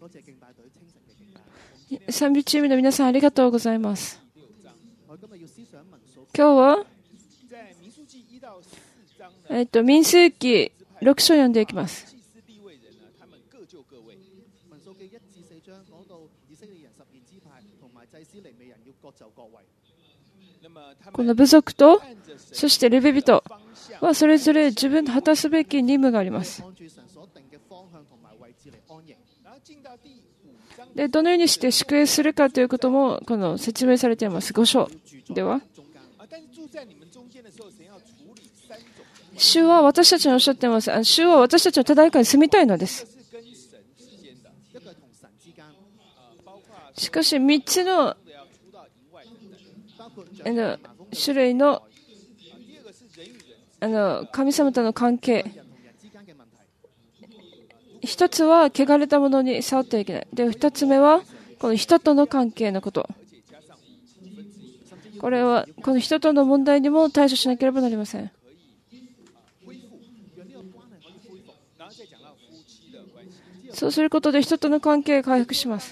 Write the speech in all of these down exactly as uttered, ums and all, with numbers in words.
賛美チームの皆さんありがとうございます。今日は、えっと、民数記ろく章を読んでいきます。この部族と、そしてレビ人はそれぞれ自分の果たすべき任務があります。で、どのようにして宿営するかということもこの説明されています。ご章では、主は私たちにおっしゃっています。主は私たちのただ中に住みたいのです。しかしみっつのあの種類のあの神様との関係、一つは汚れたものに触ってはいけない。で、二つ目はこの人との関係のこと。これはこの人との問題にも対処しなければなりません。そうすることで人との関係が回復します。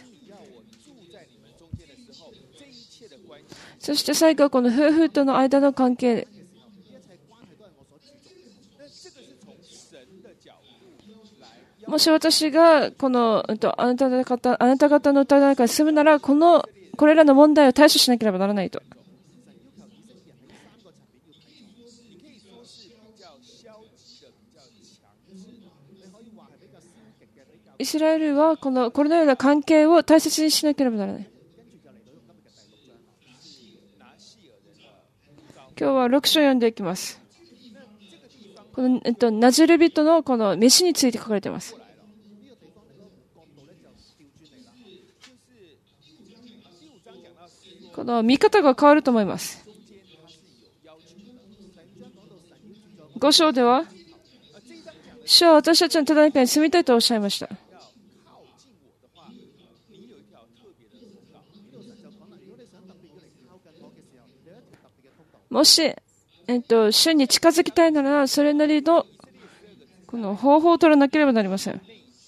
そして最後はこの夫婦との間の関係。もし私がこのあなた方、あなた方の歌の中に住むなら、このこれらの問題を対処しなければならないと。イスラエルはこのこれのような関係を大切にしなければならない。今日はろく章を読んでいきます。この、えっと、ナジル人のこの飯について書かれています。この見方が変わると思います。ご章では、主は私たちのただ中に住みたいとおっしゃいました。もし、えっと、主に近づきたいなら、それなりのこの方法を取らなければなりません。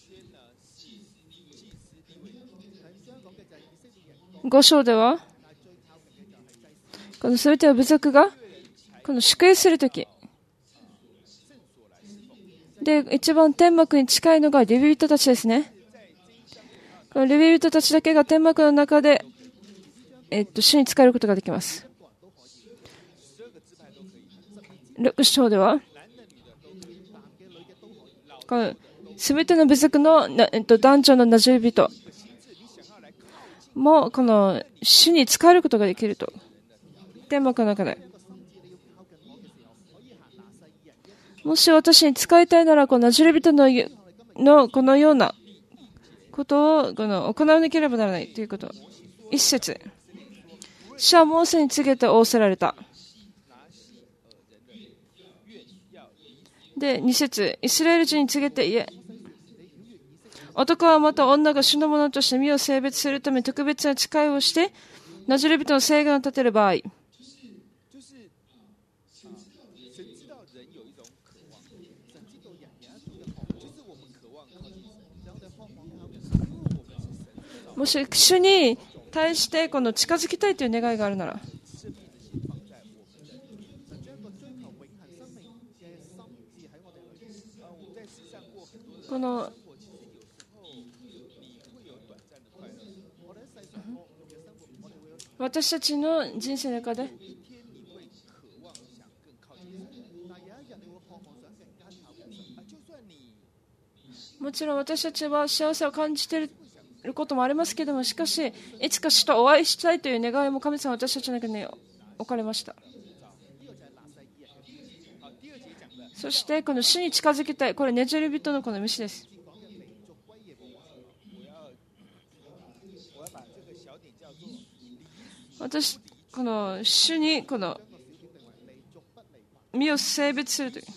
ご章では、このすべての部族がこの宿営するときで、一番天幕に近いのがレビ人たちですね。このレビ人たちだけが天幕の中で、えっと、主に仕えることができます。ろく章では、すべての部族の、えっと、男女のナジル人もこの主に仕えることができると。天幕の中で。もし私に仕えたいなら、このナジル人ののこのようなことをこの行わなければならないということ。一節。主はモーセに告げて仰せられた。で、二節。イスラエル人に告げて言え。男はまた女が主のものとして身を性別するため特別な誓いをして、ナジル人の誓言を立てる場合、もし主に対してこの近づきたいという願いがあるなら、この私たちの人生の中でもちろん私たちは幸せを感じていることもありますけれども、しかしいつか主とお会いしたいという願いも神様は私たちの中に置かれました。そしてこの主に近づきたい、これネジル人のこの飯です。私この主にこの身を性別するという、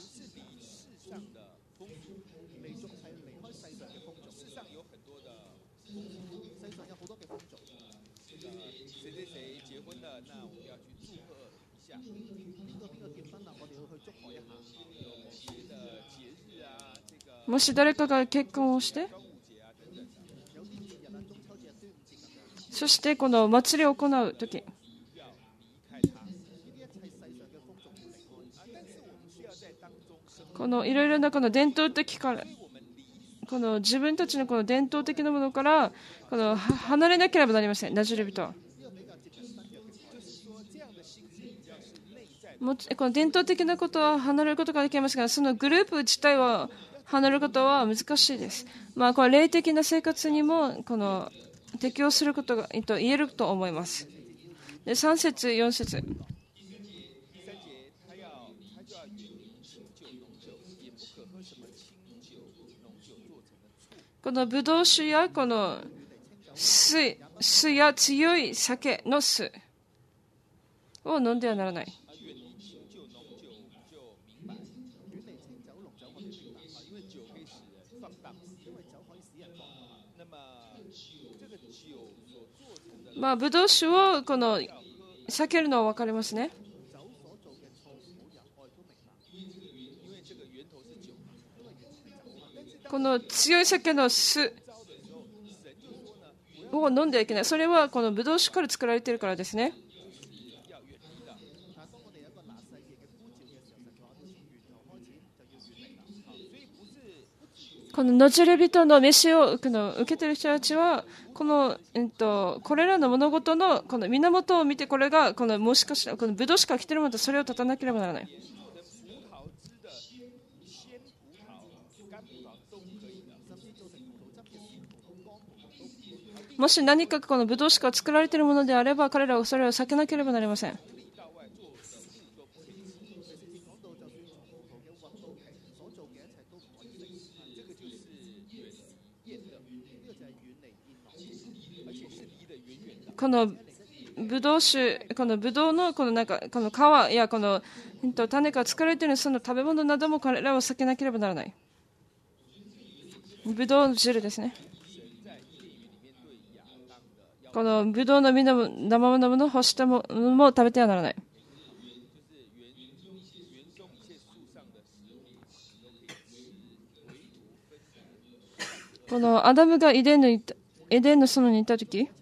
もし誰かが結婚をしてそしてこの祭りを行うとき、このいろいろなこの伝統的から、この自分たちのこの伝統的なものからこの離れなければなりません。ナジュレ人はもこの伝統的なことは離れることができますが、そのグループ自体は離れることは難しいです。まあ、これ霊的な生活にもこの適応することがと言えると思います。でさん節、よん節。このブドウ酒やこの酢、酢や強い酒の酢を飲んではならない。まあ、ブドウ酒をこの避けるのは分かりますね。この強い酒の酢を飲んではいけない。それはこのブドウ酒から作られているからですね。このナジュレ人の飯を受けている人たちはこの、えっと、これらの物事のこの源を見て、これがこのもしかしたらこのブドウ酒から来ているものと、それを断たなければならない。もし何かこのブドウ酒が作られているものであれば、彼らはそれを避けなければなりません。このブドウ酒、このブドウのこのなんかこの皮やこの種から作られているその食べ物なども彼らは避けなければならない。ブドウの汁ですね。このブドウの実の生ものを干したものも食べてはならない。このアダムがエデンのエデンの園に行ったとき、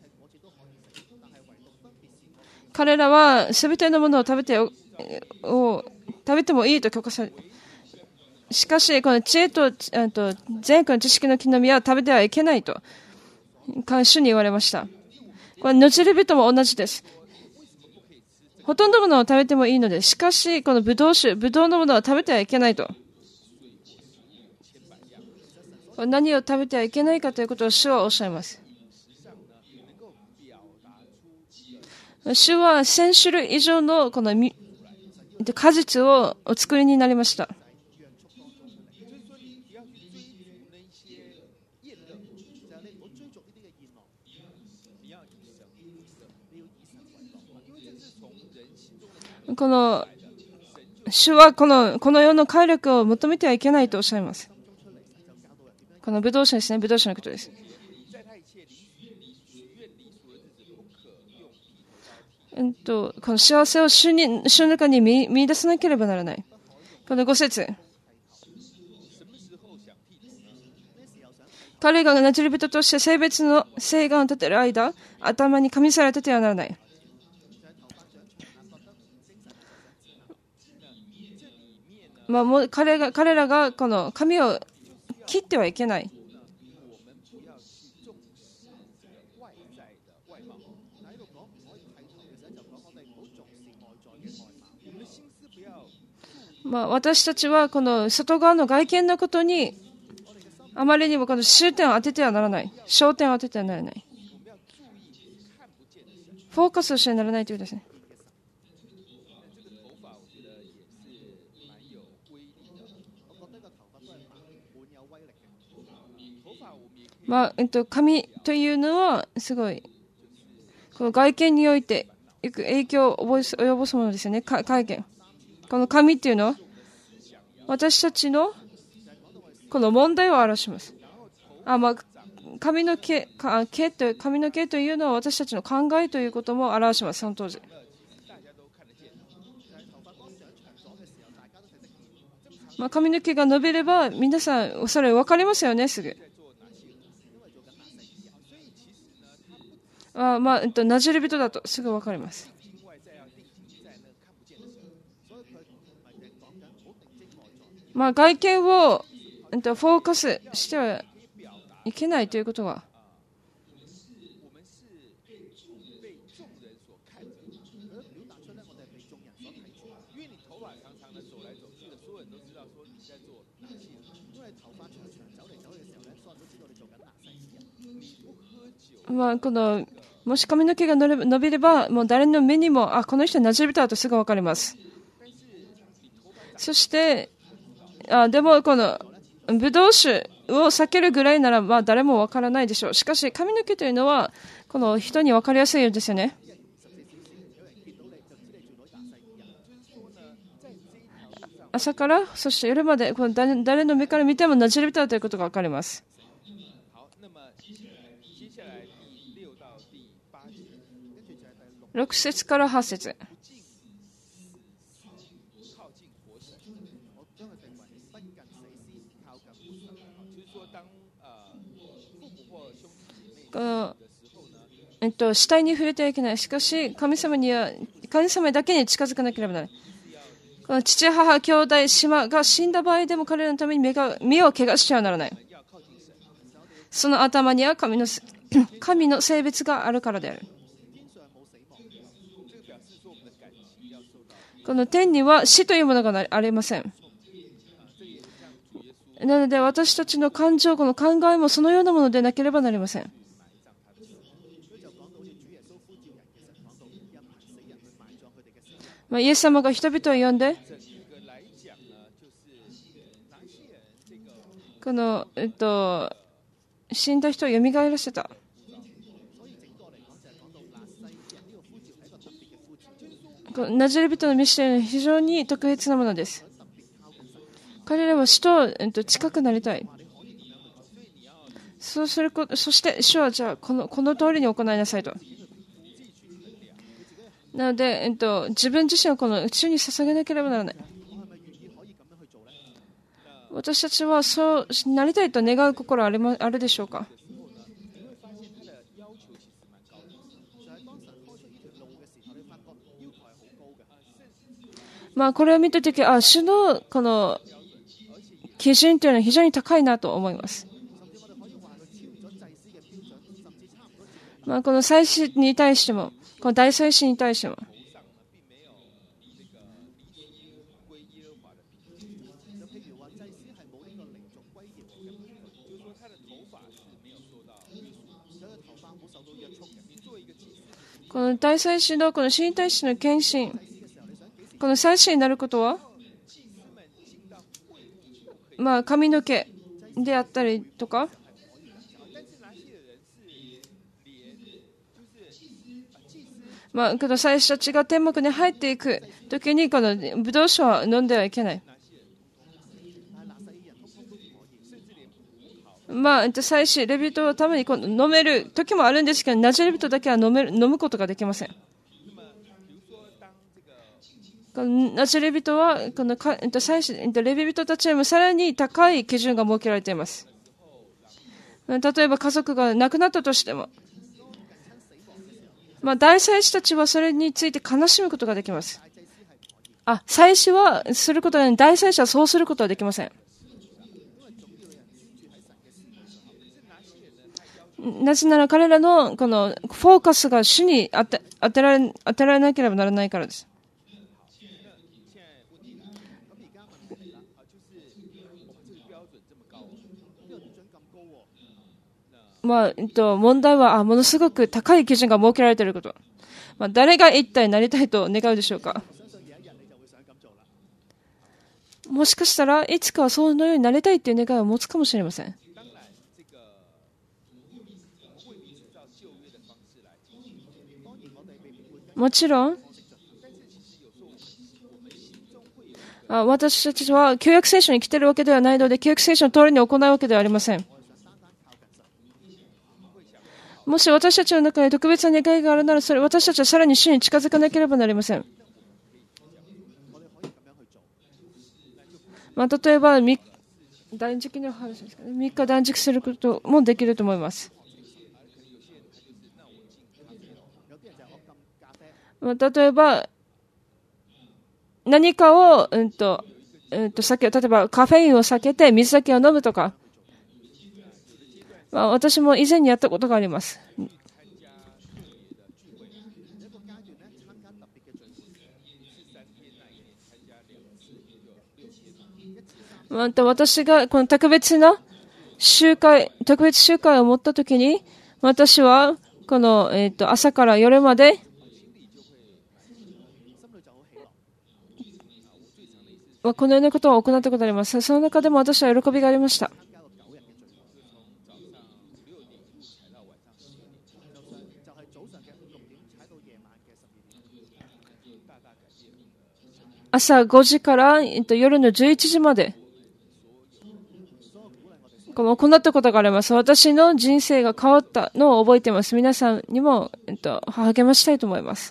彼らはすべてのものを食べてを食べてもいいと許可され、しかしこの知恵と善悪の知識の木の実は食べてはいけないと主に言われました。これナジュレ人も同じです。ほとんどのものを食べてもいいので、しかしこのブドウ酒、ブドウのものは食べてはいけないと。何を食べてはいけないかということを主はおっしゃいます。主はせん種類以上のこの果実をお作りになりました。この主はこのこの世の快楽を求めてはいけないとおっしゃいます。このブドウ酒ですね、ブドウ酒のことです。えっと、この幸せを主に主の中に 見, 見出さなければならない。このご節。彼がナジュレ人として性別の誓願を立てる間、頭に髪さえ立てはならない。まあ、もう 彼, が彼らがこの髪を切ってはいけない。まあ、私たちはこの外側の外見のことにあまりにもこの終点を当ててはならない。焦点を当ててはならない。フォーカスをしてはならないということですね。まあえっと、髪というのはすごいこの外見においてよく影響を及ぼすものですよね。外見。この髪っていうのは私たちのこの問題を表します。あ、まあ、髪の毛、毛と髪の毛というのは私たちの考えということも表します。その当時。まあ、髪の毛が伸びれば皆さんそれ分かりますよね、すぐ。 あまあ、えっと、なじり人だとすぐわかります。まあ、外見を、えっと、フォーカスしてはいけないということは、まあ、このもし髪の毛が伸びれば、もう誰の目にも、あ、この人なじり人だとすぐわかります。そして、あでも、このブドウ酒を避けるぐらいなら、まあ、誰もわからないでしょう。しかし、髪の毛というのは、この人にわかりやすいようですよね。朝から、そして夜まで、この 誰, 誰の目から見てもなじり人だということがわかります。ろく節からはち節。このえっと、死体に触れてはいけない。しかし、神様には、神様だけに近づかなければならない。この父、母、兄弟、姉妹が死んだ場合でも彼らのために目が身を怪我してはならない。その頭には神の、神の性別があるからである。この天には死というものがありません。なので私たちの感情、この考えもそのようなものでなければなりません。まあ、イエス様が人々を呼んで、この、えっと、死んだ人を蘇らせた。ナザレ人のミッションは非常に特別なものです。彼らは主と、えっと、近くなりたい。そうすること、そして主はじゃあこの、この通りに行いなさいと。なので、えっと、自分自身をこの主に捧げなければならない。私たちはそうなりたいと願う心はある、あるでしょうか。まあ、これを見たとき、あ、主のこの基準というのは非常に高いなと思います。まあ、この祭司に対しても、この大祭司に対しても、この大祭司のこの新大使の献身、この祭司になることは、まあ、髪の毛であったりとか、まあ、この祭司たちが天幕に入っていくときに、このブドウ酒は飲んではいけない。まあ、祭司、レビ人はために飲める時もあるんですけど、ナジレビトだけは飲める、飲むことができません。ナジレビトは、この祭司、レビ人たちよりもさらに高い基準が設けられています。例えば家族が亡くなったとしても、まあ、大祭司たちはそれについて悲しむことができます。あ、祭司はすることは、大祭司はそうすることはできません。なぜなら彼らのこのフォーカスが主に当て、当てられ、当てられなければならないからです。まあ、えっと、問題はあものすごく高い基準が設けられていること。まあ、誰が一体なりたいと願うでしょうか。もしかしたらいつかはそのようになりたいという願いを持つかもしれません。もちろん、あ私たちは旧約聖書に来ているわけではないので、旧約聖書の通りに行うわけではありません。もし私たちの中に特別な願いがあるなら、それ私たちはさらに主に近づかなければなりません。まあ、例えば、断食の話ですかね。みっか断食することもできると思います。 例えば、何かを、うんと、うんと、避け、例えばカフェインを避けて水だけを飲むとか、まあ、私も以前にやったことがあります。また私がこの特別な集会、特別集会を持ったときに、私はこの、えーと、朝から夜まで、まあ、このようなことを行ったことがあります。その中でも私は喜びがありました。朝ごじから、えっと、夜のじゅういちじまで、この行ったことがあります。私の人生が変わったのを覚えています。皆さんにも、えっと、励ましたいと思います。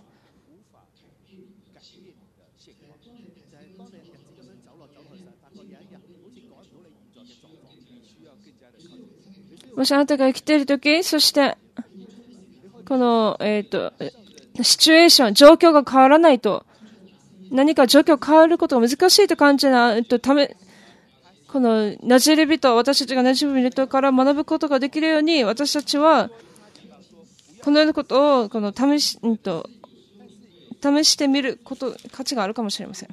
もしあなたが生きているとき、そして、この、えっと、シチュエーション、状況が変わらないと、何か状況変わることが難しいと感じな、えっと、ため、このなじり人、私たちがなじみ人から学ぶことができるように、私たちは、このようなことを、この試し、うんと、試してみること、価値があるかもしれません。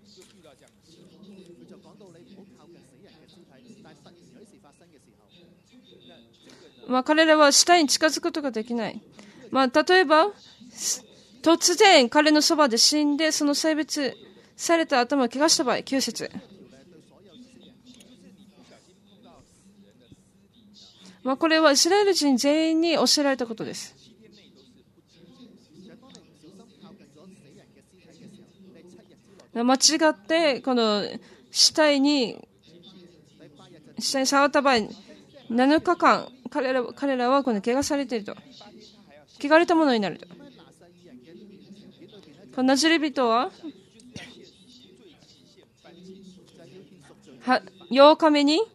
まあ、彼らは死体に近づくことができない。まあ、例えば、突然彼のそばで死んで、その性別された頭を怪我した場合、きゅう節。まあ、これはイスラエル人全員に教えられたことです。間違ってこの死体に死体に触った場合、なのかかん彼ら彼らはこの怪我されていると、汚れたものになると。このナジリ人ははようかめに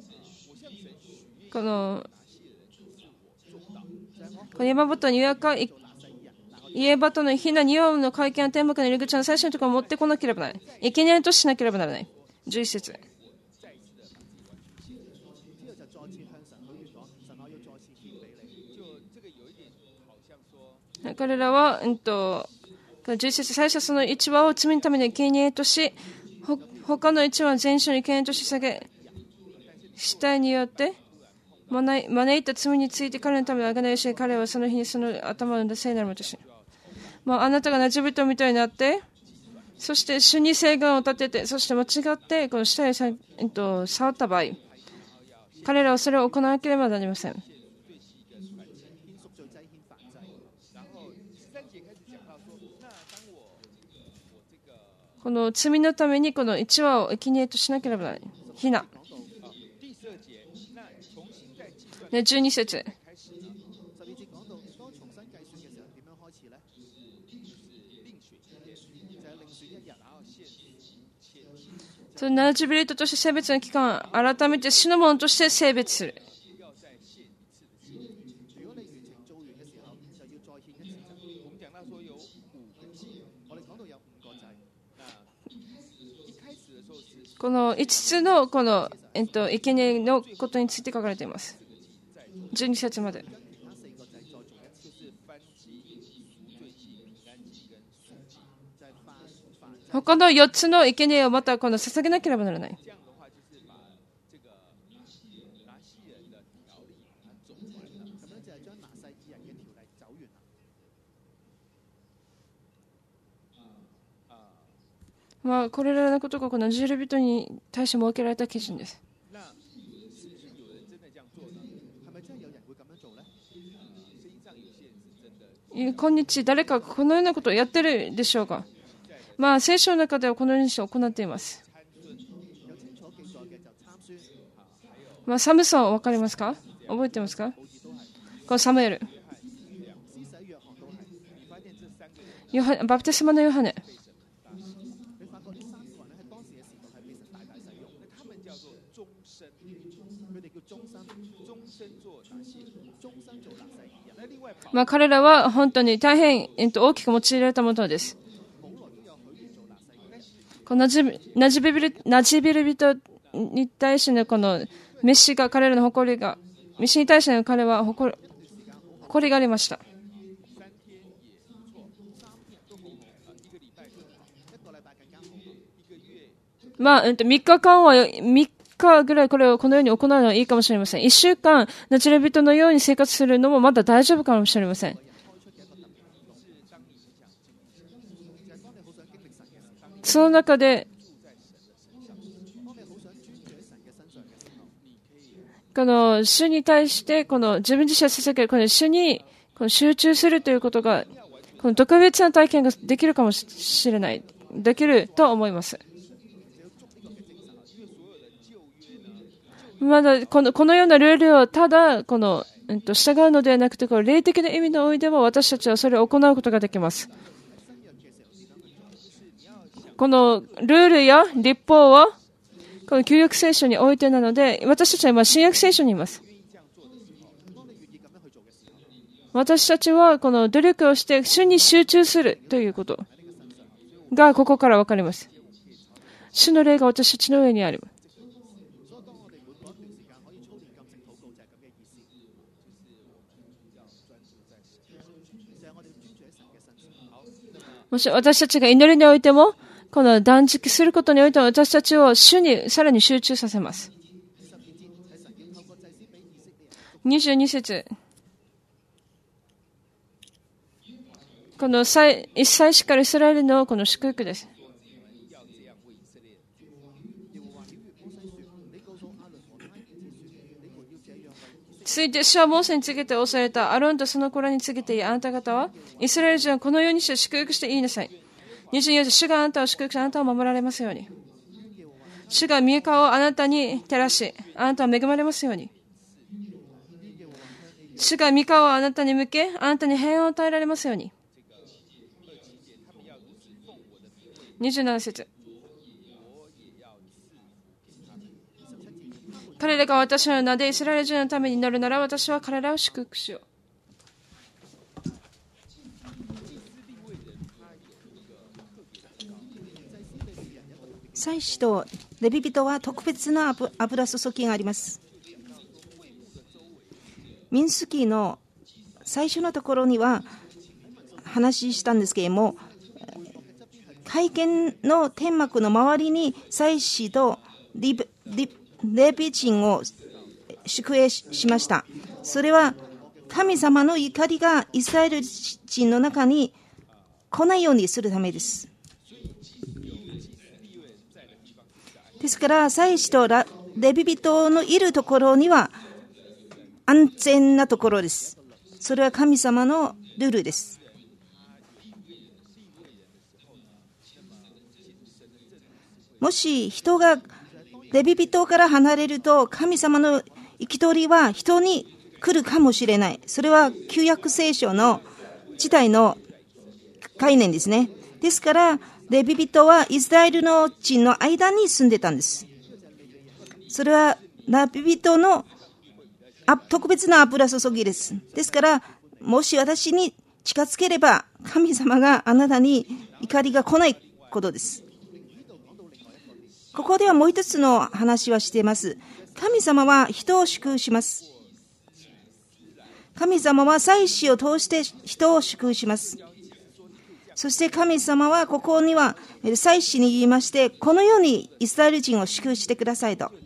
このこの山本に予約家端のひなにおうの会見の天幕の入り口の最初のところを持ってこなければならない。生贄としなければならない。じゅういち節。彼らは、うんと、じゅういち節、最初そのいちわを罪のために生贄とし、ほ他のいちわは全種に生贄とし下げ、死体によって招いた罪について彼のためにあがないし、彼はその日にその頭を産んだ聖なるもとし。まあ、あなたがなじ人みたいになって、そして主に誓願を立てて、そして間違ってこの死体をさ、えっと、触った場合、彼らはそれを行わなければなりません。この罪のためにこのいちわを生贄としなければならない。ひな。じゅうに節。そのナジブリトとして性別の期間、改めて主のものとして性別する。このいつつのこの、えっと、生贄のことについて書かれています。じゅうに節まで。他のよっつの生贄をまたこの捧げなければならない。まあ、これらのことがこのナジル人に対して設けられた基準です。今日、誰かこのようなことをやってるでしょうか。まあ、聖書の中ではこのようにして行っています。まあ、サムソン、わかりますか？覚えてますか？このサムエル。ヨハバプテスマのヨハネ。 まあ、彼らは本当に大変、えっと、大きく用いられたものです。このなじなじびる、なじびる人に対してのこのメシが彼らの誇りが、メシに対しての彼は誇り、誇りがありました。まあ、えっと、みっかかんは、みっかぐらいこれをこのように行うのはいいかもしれません。いっしゅうかん、ナチュラル人のように生活するのもまだ大丈夫かもしれません。その中で、この主に対して、この自分自身を捧げる、この主にこの集中するということが、この特別な体験ができるかもしれない。できると思います。まだこの、このようなルールをただ、この、うん、と従うのではなくて、この霊的な意味のおいても私たちはそれを行うことができます。このルールや律法は、この旧約聖書においてなので、私たちは今新約聖書にいます。私たちはこの努力をして主に集中するということがここからわかります。主の霊が私たちの上にある。もし私たちが祈りにおいても、この断食することにおいても私たちを主にさらに集中させます。にじゅうに節。この一切しかるイスラエルのこの祝福です。続いて、主はモーセに告げて押されたアロンとその子らに告げていいあなた方は、イスラエル人はこのようにして祝福して言いなさい。にじゅうよ節、主があなたを祝福し、あなたを守られますように。主が御顔をあなたに照らし、あなたは恵まれますように。主が御顔をあなたに向け、あなたに平安を与えられますように。にじゅうなな節。彼らが私の名でイスラエル人のために祈るなら、私は彼らを祝福しよう。 祭司とレビ人は特別な油注ぎがあります。民数記の最初のところには話したんですけれども、会見の天幕の周りに祭司とリブリレビ人を祝福しました。それは神様の怒りがイスラエル人の中に来ないようにするためです。ですから祭司とレビ人のいるところには安全なところです。それは神様のルールです。もし人がレビ人から離れると、神様の憤りは人に来るかもしれない。それは旧約聖書の自体の概念ですね。ですから、レビ人はイスラエルの人の間に住んでたんです。それはレビ人の特別な油注ぎです。ですから、もし私に近づければ、神様があなたに怒りが来ないことです。ここではもう一つの話はしています。神様は人を祝福します。神様は祭司を通して人を祝福します。そして神様はここには祭司に言いまして、このようにイスラエル人を祝福してくださいと。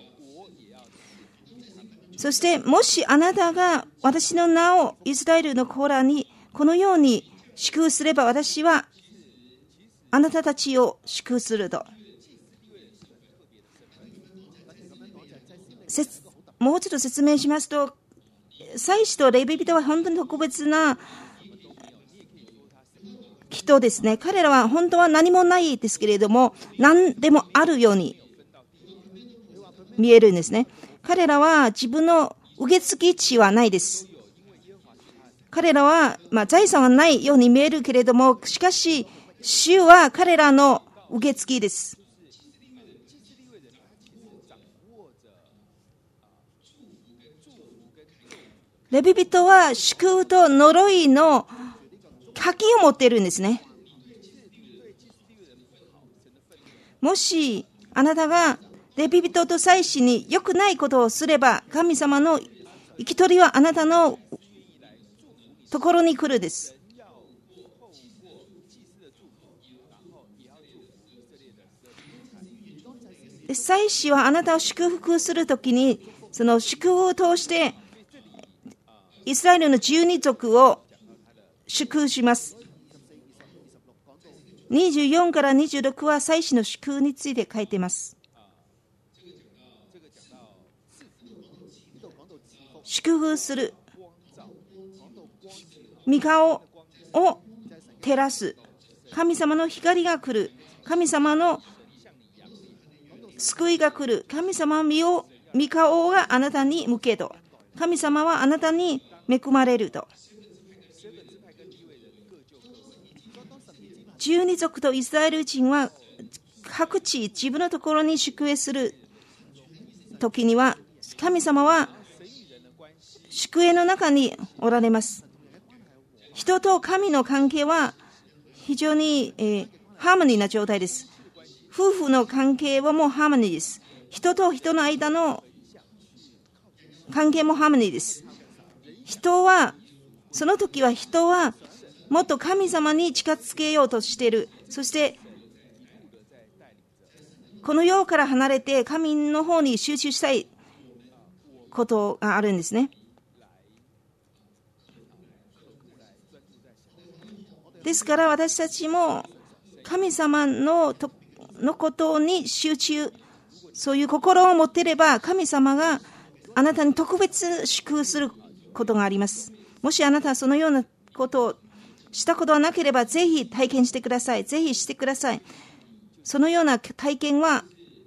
そしてもしあなたが私の名をイスラエルの子らにこのように祝福すれば、私はあなたたちを祝福すると。もう一度説明しますと、祭司とレビ人は本当に特別な人ですね。彼らは本当は何もないですけれども、何でもあるように見えるんですね。彼らは自分の受付地はないです。彼らは、まあ、財産はないように見えるけれども、しかし主は彼らの受付です。 レビ人は祝福と呪いの鍵を持っているんですね。もしあなたがレビ人と祭司に良くないことをすれば、神様の生き取りはあなたのところに来るです。で、祭司はあなたを祝福するときに、その祝福を通してイスラエルのじゅうに族を祝福します。にじゅうよんからにじゅうろくは祭司の祝福について書いています。祝福する、御顔を照らす、神様の光が来る、神様の救いが来る、神様の御顔があなたに向けと、神様はあなたに恵まれると。じゅうに族とイスラエル人は各地自分のところに宿営するときには、神様は宿営の中におられます。人と神の関係は非常に、えー、ハーモニーな状態です。夫婦の関係はもうハーモニーです。人と人の間の関係もハーモニーです。人は、その時は人はもっと神様に近づけようとしている。そして、この世から離れて神の方に集中したいことがあるんですね。ですから私たちも神様のとのことに集中、そういう心を持っていれば、神様があなたに特別祝福することがあります。もしあなたはそのようなことをしたことはなければ、ぜひ体験してください。ぜひしてください。そのような体験は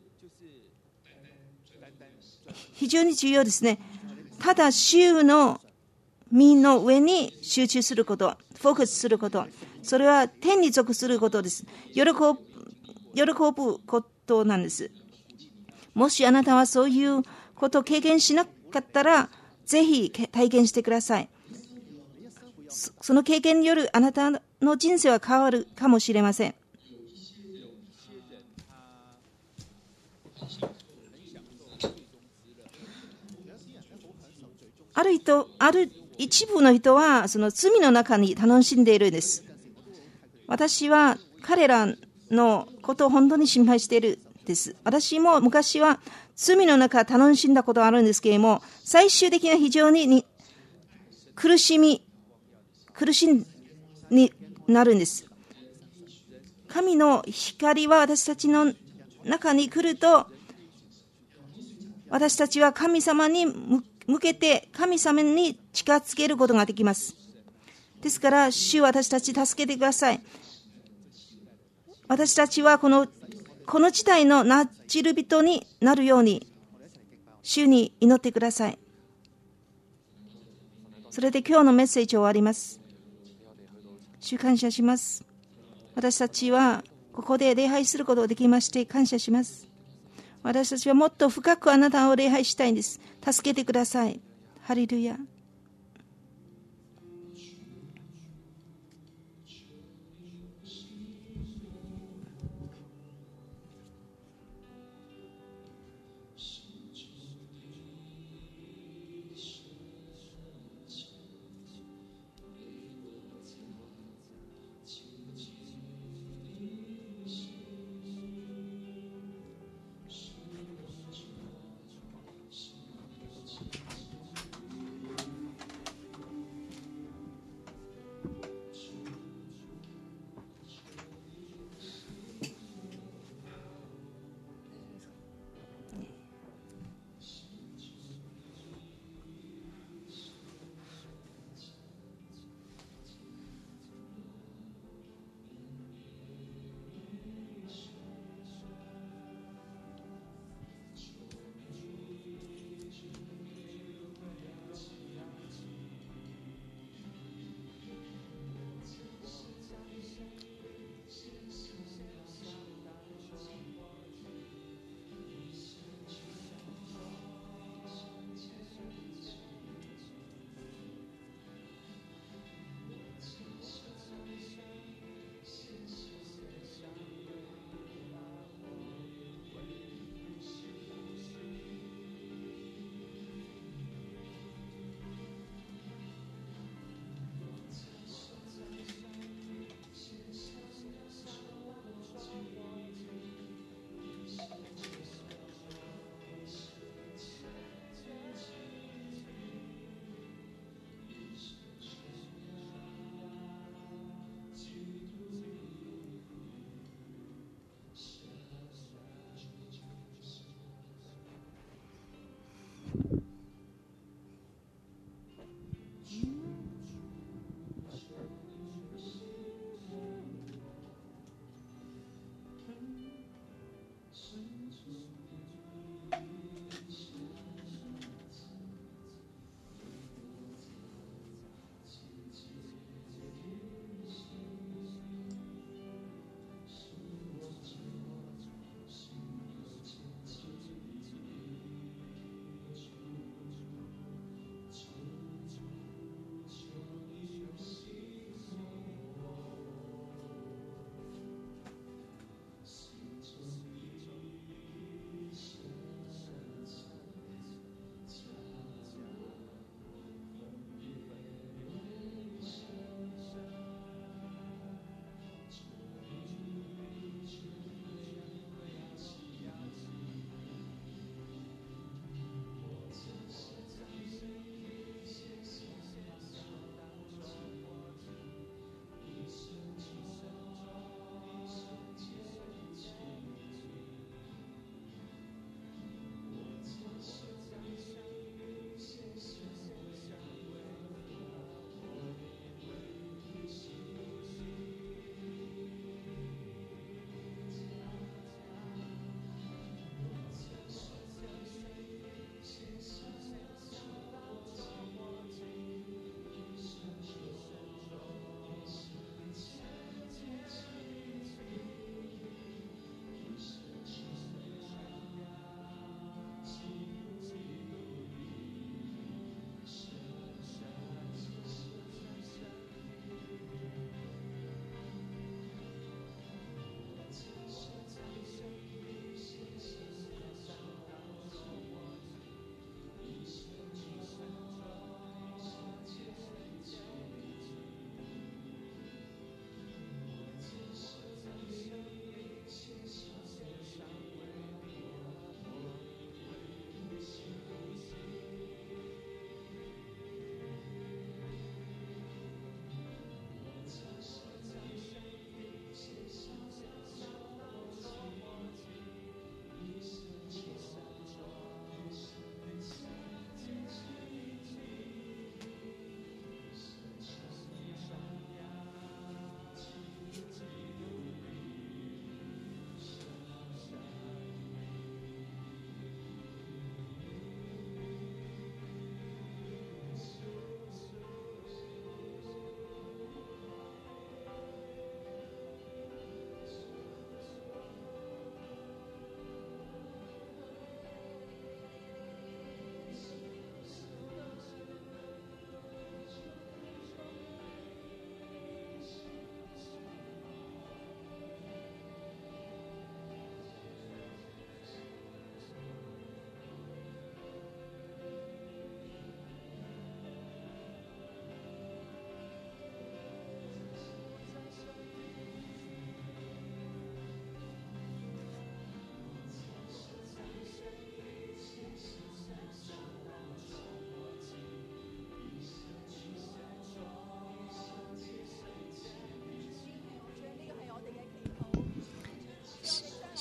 非常に重要ですね。ただ主の身の上に集中すること、フォーカスすること、それは天に属することです。喜ぶ、喜ぶことなんです。もしあなたはそういうことを経験しなかったら、ぜひ体験してください。その経験によるあなたの人生は変わるかもしれません。ある人、ある一部の人はその罪の中に楽しんでいるんです。私は彼らのことを本当に心配しているんです。私も昔は罪の中楽しんだことがあるんですけれども、最終的には非常に苦しみ、苦しみになるんです。神の光は私たちの中に来ると、私たちは神様に向けて神様に近づけることができます。ですから主は私たち助けてください。私たちはこのこの事態のなじる人になるように主に祈ってください。それで今日のメッセージを終わります。主感謝します。私たちはここで礼拝することができまして感謝します。私たちはもっと深くあなたを礼拝したいんです。助けてください。ハレルヤ。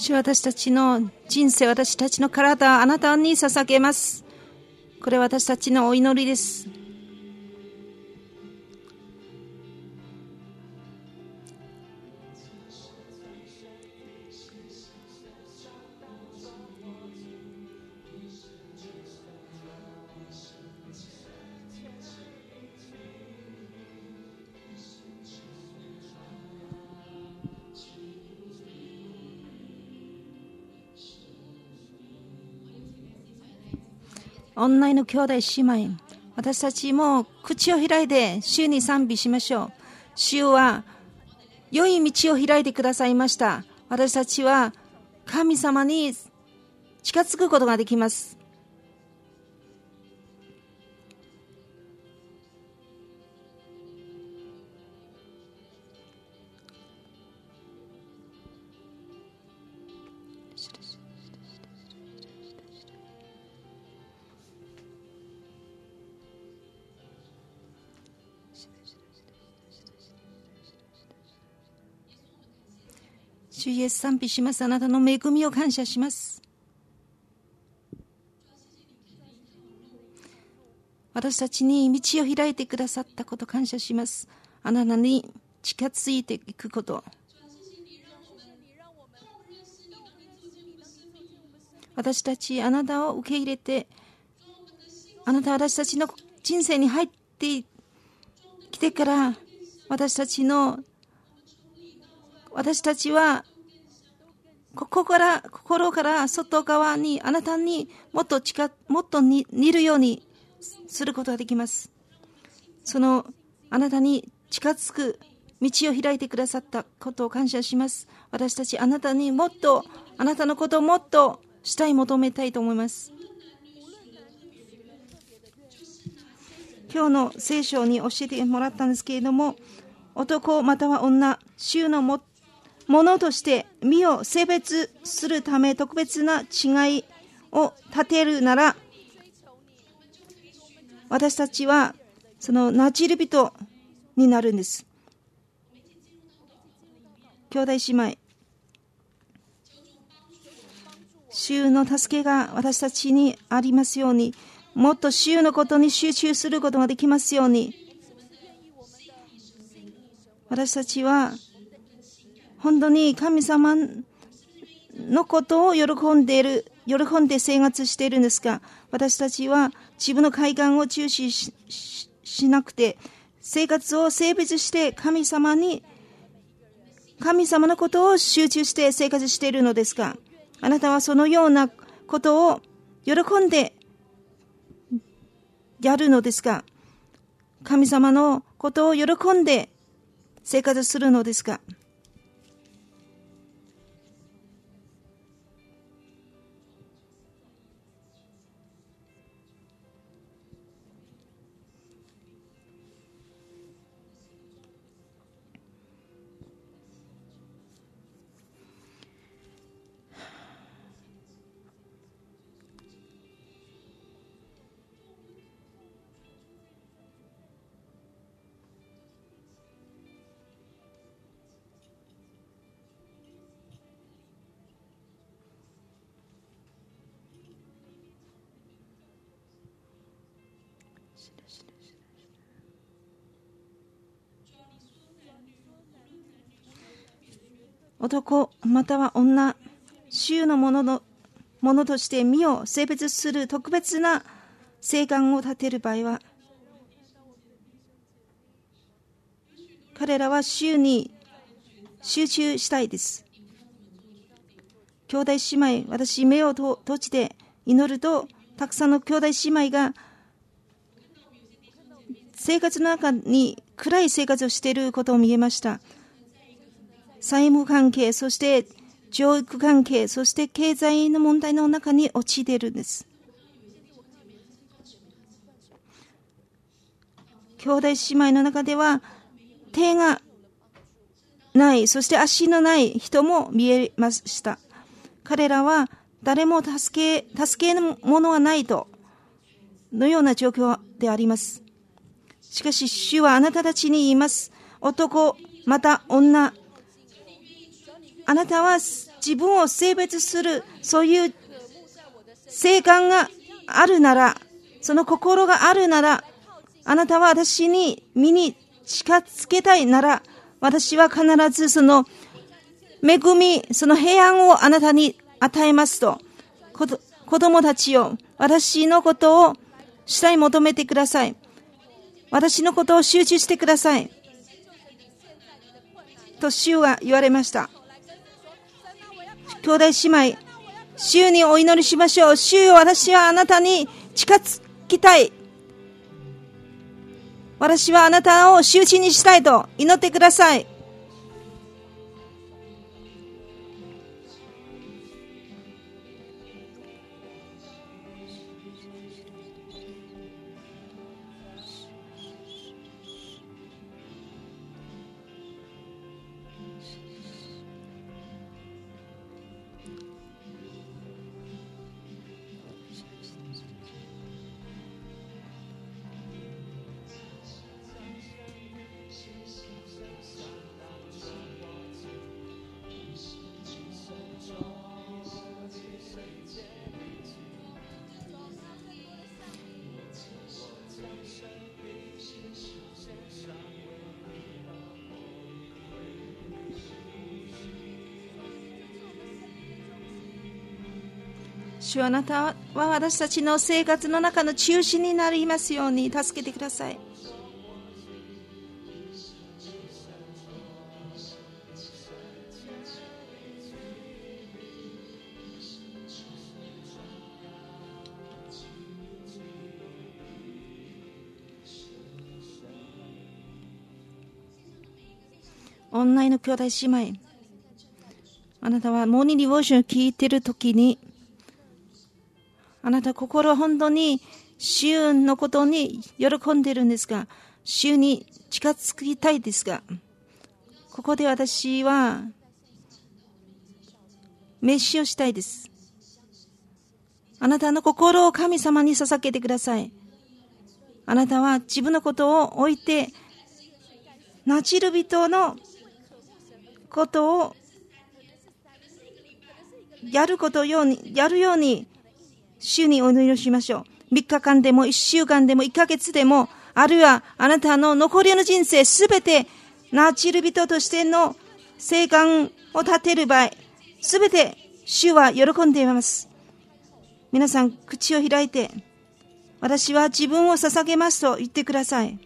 主は私たちの人生、私たちの体、あなたに捧げます。これは私たちのお祈りです。オンラインの兄弟姉妹、私たちも口を開いて主に賛美しましょう。主は良い道を開いてくださいました。私たちは神様に近づくことができます。主イエス賛美します。あなたの恵みを感謝します。私たちに道を開いてくださったこと感謝します。あなたに近づいていくこと、私たちあなたを受け入れて、あなたは私たちの人生に入ってきてから、私たちの私たちはここから心から外側にあなたにもっと近もっと似るようにすることができます。そのあなたに近づく道を開いてくださったことを感謝します。私たちあなたにもっとあなたのことをもっとしたい求めたいと思います。今日の聖書に教えてもらったんですけれども、男または女、主のもものとして身を性別するため特別な違いを立てるなら、私たちはそのなじる人になるんです。兄弟姉妹、主の助けが私たちにありますように、もっと主のことに集中することができますように、私たちは本当に神様のことを喜んでいる、喜んで生活しているんですが、私たちは自分の快感を注視 し, し, しなくて、生活を性別して神様に、神様のことを集中して生活しているのですが、あなたはそのようなことを喜んでやるのですが、神様のことを喜んで生活するのですが、男または女、主のもののものとして身を性別する特別な誓願を立てる場合は、彼らは主に集中したいです。兄弟姉妹、私目を閉じて祈ると、たくさんの兄弟姉妹が生活の中に暗い生活をしていることを見えました。債務関係、そして教育関係、そして経済の問題の中に陥っているんです。兄弟姉妹の中では手がない、そして足のない人も見えました。彼らは誰も助け、助けるものはないとのような状況であります。しかし主はあなたたちに言います。男また女、あなたは自分を性別する、そういう性感があるなら、その心があるなら、あなたは私に身に近づけたいなら、私は必ずその恵み、その平安をあなたに与えますと、子供たちよ、私のことを主に求めてください。私のことを集中してください。と主は言われました。兄弟姉妹、主にお祈りしましょう。主よ、私はあなたに近づきたい。私はあなたを周知にしたいと祈ってください。主はあなたは私たちの生活の中の中心になりますように助けてください。オンラインの兄弟姉妹、あなたはモーニングディボーションを聞いているときに、あなた心は本当に主のことに喜んでいるんですが、主に近づきたいですが、ここで私は飯をしたいです。あなたの心を神様に捧げてください。あなたは自分のことを置いて、ナチル人のことをやることように、やるように、主にお祈りをしましょう。みっかかんでもいっしゅうかんでもいっかげつでも、あるいはあなたの残りの人生すべてナチル人としての生還を立てる場合、すべて主は喜んでいます。皆さん口を開いて、私は自分を捧げますと言ってください。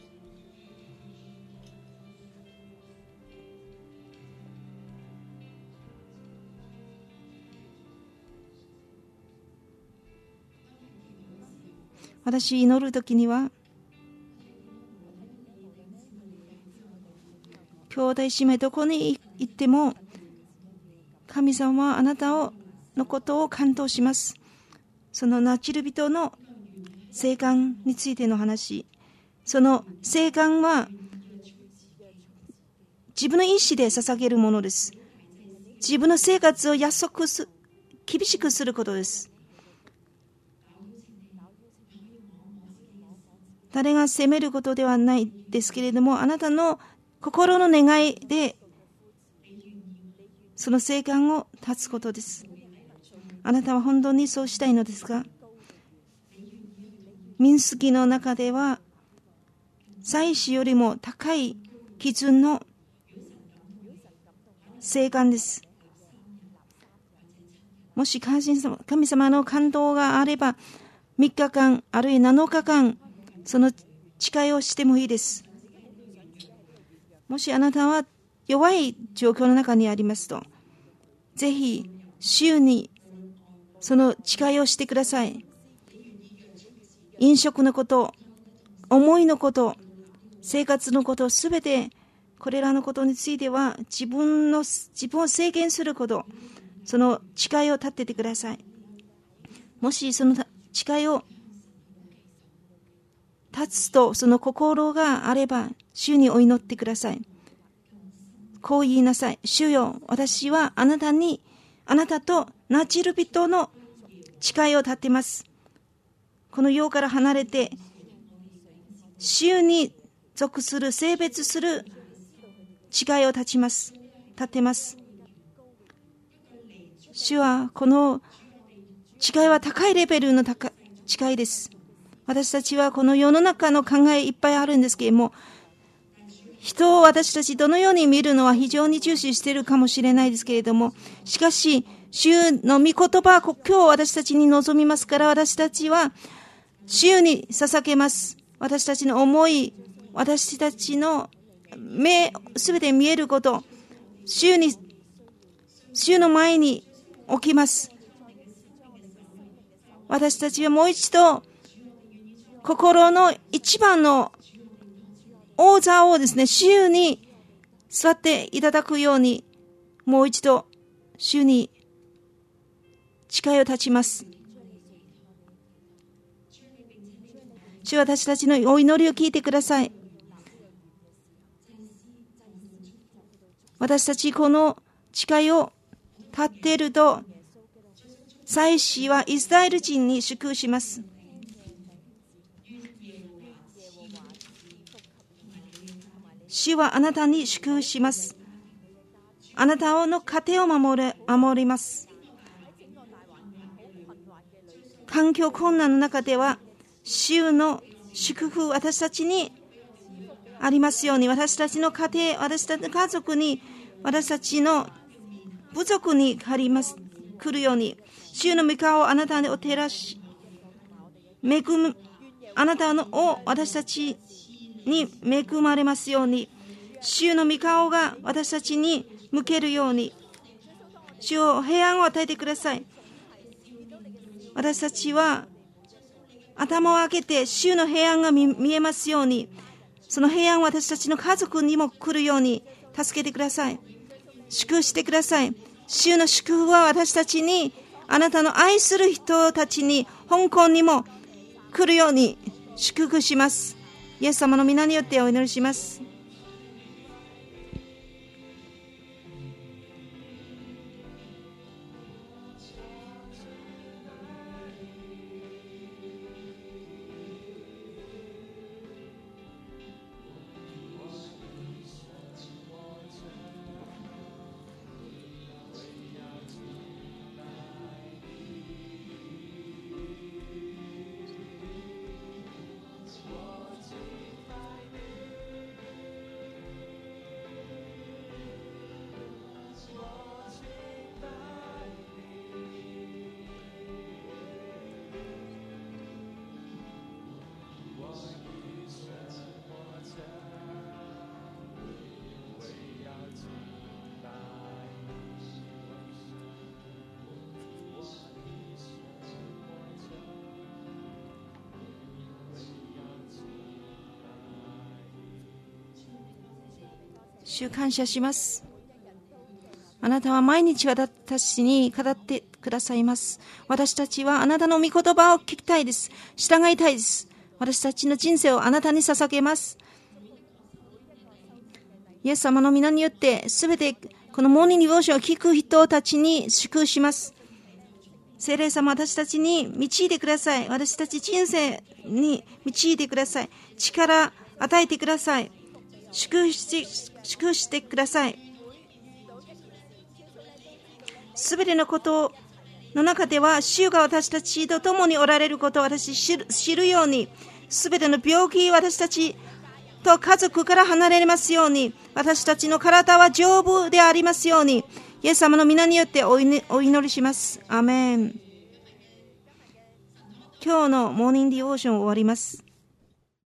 私祈るときには、兄弟姉妹どこに行っても、神様はあなたをのことを感動します。そのナチル人の生還についての話、その生還は自分の意思で捧げるものです。自分の生活を約束す、厳しくすることです。誰が責めることではないですけれども、あなたの心の願いでその生還を立つことです。あなたは本当にそうしたいのですか？民数記の中では祭司よりも高い基準の生還です。もし神様の感動があればみっかかんあるいはなのかかんその誓いをしてもいいです。もしあなたは弱い状況の中にありますと、ぜひ主にその誓いをしてください。飲食のこと、思いのこと、生活のこと、すべてこれらのことについては自分の自分を制限すること、その誓いを立ててください。もしその誓いを立つとその心があれば主にお祈ってください。こう言いなさい。主よ、私はあなたにあなたとナチル人の誓いを立てます。この世から離れて主に属する性別する誓いを立ちます立てます。 主はこの誓いは高いレベルの高い誓いです。私たちはこの世の中の考えいっぱいあるんですけれども、人を私たちどのように見るのは非常に重視しているかもしれないですけれども、しかし、主の御言葉は今日私たちに望みますから、私たちは主に捧げます。私たちの思い、私たちの目、すべて見えること、主に、主の前に置きます。私たちはもう一度、心の一番の王座をですね、主に座っていただくように、もう一度、主に誓いを立ちます。主は私たちのお祈りを聞いてください。私たちこの誓いを立っていると、祭司はイスラエル人に祝福します。主はあなたに祝福します。あなたの家庭を守れ、守ります。環境困難の中では、主の祝福、私たちにありますように、私たちの家庭、私たちの家族に、私たちの部族にあります、来るように、主の御顔をあなたにお照らし、恵む、あなたのを私たちに恵まれますように、主の御顔が私たちに向けるように、主を平安を与えてください。私たちは頭を上げて主の平安が 見, 見えますように、その平安を私たちの家族にも来るように助けてください。祝福してください。主の祝福は私たちに、あなたの愛する人たちに、香港にも来るように祝福します。イエス様の皆によってお祈りします。主感謝します。あなたは毎日私に語ってくださいます。私たちはあなたの御言葉を聞きたいです。従いたいです。私たちの人生をあなたに捧げます。イエス様の皆によってすべてこのモーニングディボーションを聞く人たちに祝福します。聖霊様、私たちに導いてください。私たち人生に導いてください。力与えてください。祝福して、祝福してください。すべてのことの中では、主が私たちと共におられることを私知る、知るように、すべての病気、私たちと家族から離れますように、私たちの体は丈夫でありますように、イエス様の皆によってお祈りします。アメン。今日のモーニングディボーションを終わります。